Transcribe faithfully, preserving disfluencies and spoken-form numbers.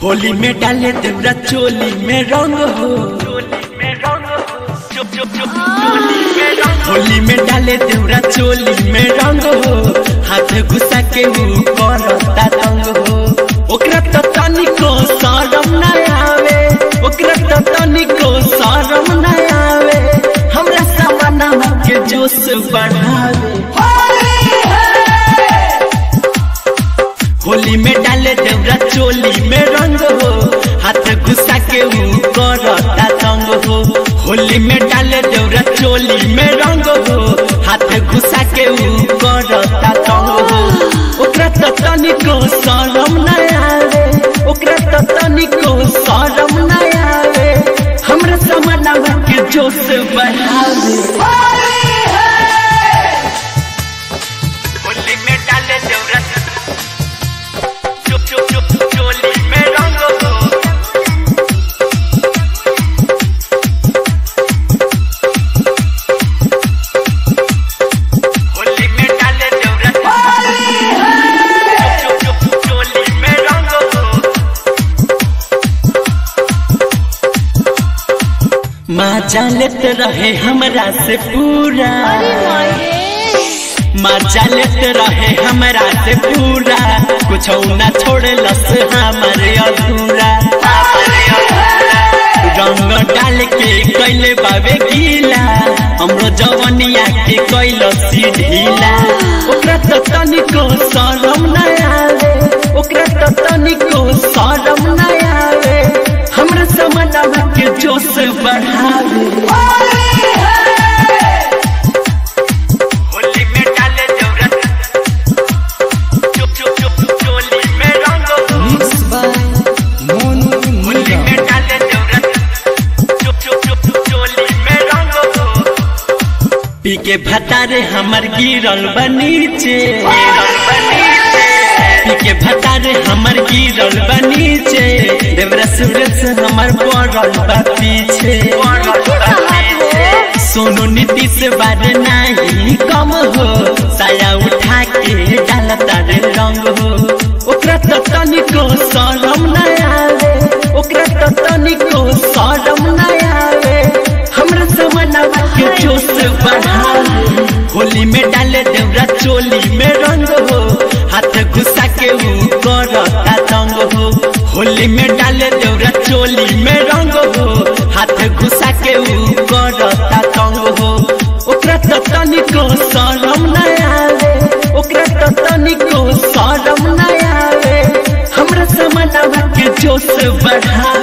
होली में डाले देवरा चोली में रंग हो, होली में डाले देवरा चोली में रंग हो, हाथ घुसा के ऊपर तंग हो। ओकरा तो तनिको शरम न आवे, ओकरा तो तनिको शरम न आवे, हमरा सामना के जोश बढ़ावे। होली में डाले देवरा चोली में रंग हो, हाथ घुसा के ऊपर तंग हो। होली में डाले देवरा चोली में रंग हो, हाथ घुसा के ऊपर तंग हो। ओकरा तो तनिको शरम न आवे, ओकरा तो तनिको शरम न आवे, हमरा सामना के जोश बढ़ावे। होली में डाले देवरा चोली में रंग हो, होली में डाले देवरा चोली में रंग हो। मजा लेते रहे हमरा से पूरा, मजा लेते रहे हमरा से पूरा, कुछ न छोड़लस हमारे अधूरा। रंग डाल के कैले बाबे गीला, हमरो जवनिया के कैलस ढीला। ओकरा तो तनिको शरम न आवे, ओकरा तो तनिको शरम न आवे, हमरा समझा के जोश बढ़ावे। पी के भतारे हमर गिरल बनीचे, पी के भतारे हमर गिरल बनीचे, देवरा सूरज हमर पड़ल बा पीछे। सोनू नीतीश बार नहीं कम हो, साया उठा के डालता रे रंग हो। ओकरा तो तनिको शरम न आवे, ओकरा तो तनिको शरम न आवे, हमरा समझा के जोश बढ़ावे। होली में डाले देवरा चोली में रंग हो, हाथ घुसा के ऊपर तंग हो। होली में डाले देवरा चोली में रंग हो, हाथ घुसा के ऊपर तंग हो। ओकरा तो तनिको शरम न आवे, ओकरा तो तनिको शरम न आवे, हमरा समझा के जोश बढ़ावे।